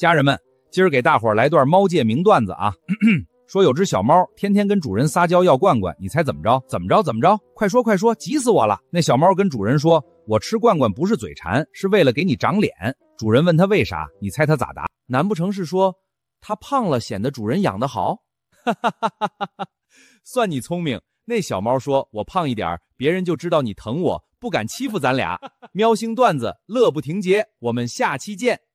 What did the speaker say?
家人们，今儿给大伙儿来段猫界名段子啊！说有只小猫天天跟主人撒娇要罐罐，你猜怎么着？怎么着？快说快说，急死我了！那小猫跟主人说：“我吃罐罐不是嘴馋，是为了给你长脸。”主人问他为啥，你猜他咋答？难不成是说他胖了显得主人养得好？哈哈哈哈哈哈！算你聪明。那小猫说：“我胖一点，别人就知道你疼我，不敢欺负咱俩。”喵星段子乐不停节，我们下期见。